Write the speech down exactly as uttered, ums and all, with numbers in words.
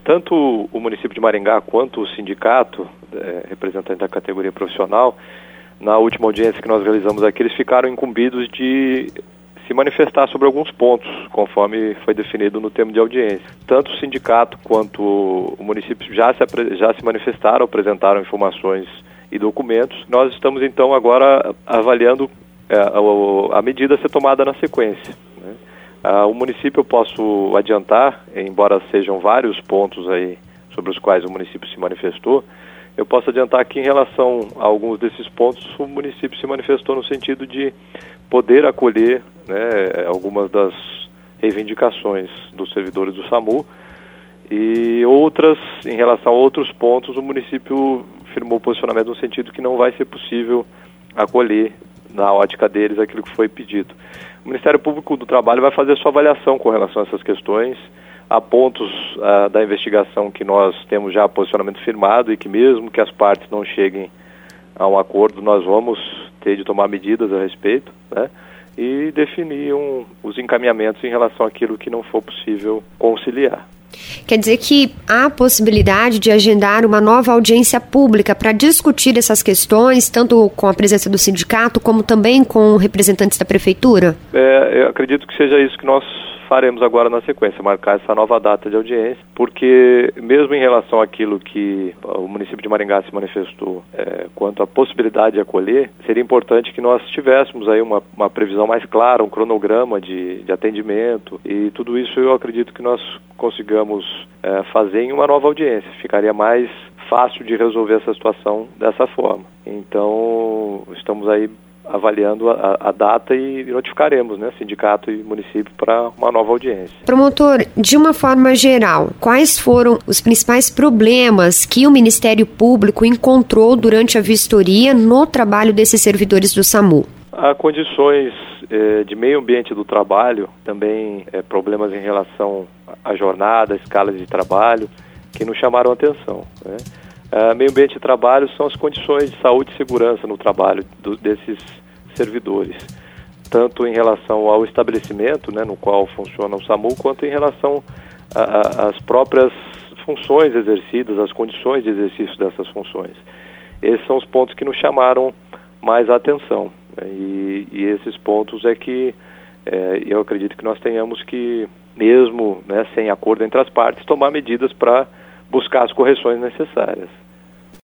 Tanto o município de Maringá quanto o sindicato, é, representante da categoria profissional, na última audiência que nós realizamos aqui, eles ficaram incumbidos de se manifestar sobre alguns pontos, conforme foi definido no termo de audiência. Tanto o sindicato quanto o município já se, já se manifestaram, apresentaram informações e documentos. Nós estamos, então, agora avaliando é, a, a medida a ser tomada na sequência, né? Ah, o município, eu posso adiantar, embora sejam vários pontos aí sobre os quais o município se manifestou, eu posso adiantar que em relação a alguns desses pontos, o município se manifestou no sentido de poder acolher, né, algumas das reivindicações dos servidores do SAMU, e outras, em relação a outros pontos, o município firmou posicionamento no sentido que não vai ser possível acolher, na ótica deles, aquilo que foi pedido. O Ministério Público do Trabalho vai fazer sua avaliação com relação a essas questões. Há pontos uh, da investigação que nós temos já posicionamento firmado e que mesmo que as partes não cheguem a um acordo, nós vamos ter de tomar medidas a respeito, né? E definir um, os encaminhamentos em relação àquilo que não for possível conciliar. Quer dizer que há a possibilidade de agendar uma nova audiência pública para discutir essas questões, tanto com a presença do sindicato, como também com representantes da prefeitura? É, eu acredito que seja isso que nós faremos agora na sequência, marcar essa nova data de audiência, porque mesmo em relação àquilo que o município de Maringá se manifestou é, quanto à possibilidade de acolher, seria importante que nós tivéssemos aí uma, uma previsão mais clara, um cronograma de, de atendimento, e tudo isso eu acredito que nós consigamos é, fazer em uma nova audiência. Ficaria mais fácil de resolver essa situação dessa forma. Então, estamos aí avaliando a, a data e notificaremos, né, sindicato e município para uma nova audiência. Promotor, de uma forma geral, quais foram os principais problemas que o Ministério Público encontrou durante a vistoria no trabalho desses servidores do SAMU? Há condições eh, de meio ambiente do trabalho, também eh, problemas em relação à jornada, à escala de trabalho, que nos chamaram a atenção, né? Uh, meio ambiente de trabalho são as condições de saúde e segurança no trabalho do, desses servidores, tanto em relação ao estabelecimento, né, no qual funciona o SAMU, quanto em relação às próprias funções exercidas, as condições de exercício dessas funções. Esses são os pontos que nos chamaram mais a atenção, né, e, e esses pontos é que é, eu acredito que nós tenhamos que, mesmo, né, sem acordo entre as partes, tomar medidas para buscar as correções necessárias.